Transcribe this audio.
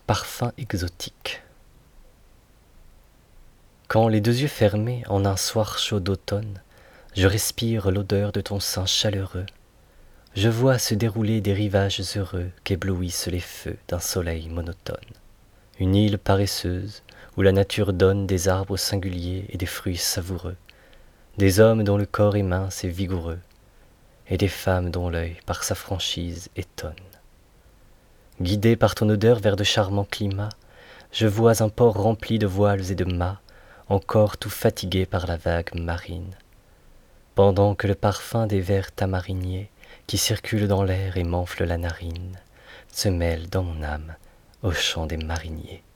Parfum exotique. Quand les deux yeux fermés, en un soir chaud d'automne, je respire l'odeur de ton sein chaleureux, je vois se dérouler des rivages heureux qu'éblouissent les feux d'un soleil monotone. Une île paresseuse où la nature donne des arbres singuliers et des fruits savoureux, des hommes dont le corps est mince et vigoureux, et des femmes dont l'œil par sa franchise étonne. Guidé par ton odeur vers de charmants climats, je vois un port rempli de voiles et de mâts, encore tout fatigué par la vague marine. Pendant que le parfum des vers tamariniers, qui circulent dans l'air et m'enfle la narine, se mêle dans mon âme au chant des mariniers.